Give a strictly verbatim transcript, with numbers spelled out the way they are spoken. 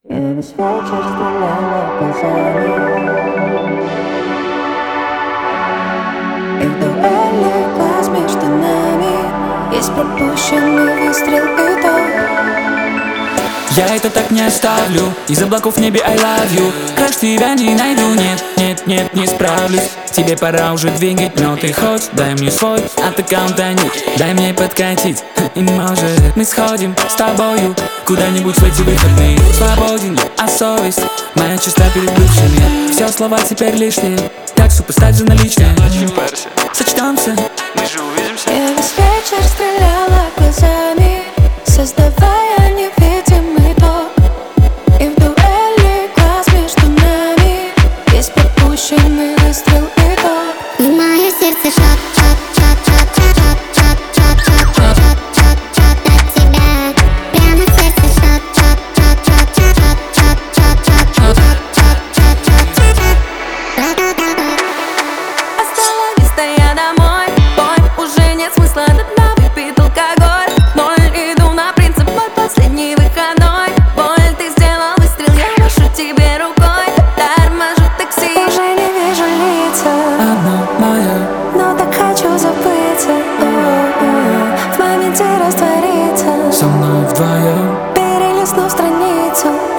Я весь вечер стреляла глазами, и в дуэли глаз между нами есть пропущенный выстрел и то. Я это так не оставлю, из облаков в небе I love you. Краш тебя не найду, нет, нет, нет, не справлюсь. Тебе пора уже двигать, но ты хочешь, дай мне свой от аккаунта нет. Дай мне подкатить, и может мы сходим с тобою куда-нибудь в эти выходные. Свободен я, а совесть моя чиста перед бывшими. Все слова теперь лишние, так что поставь за наличные. Сочтемся, мы же увидимся. Я весь вечер стреляла глазами, создавая невидимый ток. И в дуэли глаз между нами есть пропущенный выстрел и то. В мое сердце шат, шат, шат, шат, шат, шат, шат, шат, шат, шат, шат от тебя. Прямо в сердце шат, шат, шат, шат, шат, шат, шат, шат, шат, шат, шат, шат, шат. Остановись, стоя домой, бой, уже нет смысла до дна, выпит алкоголь. Ноль, иду на принцип, мой последний выходной. Боль, ты сделал выстрел, я машу тебе рукой. Торможу такси, уже не вижу лица, Одно мое, но так хочу забыться. О-о-о, в моменте раствориться, со мной вдвоем. перелистнув страницу.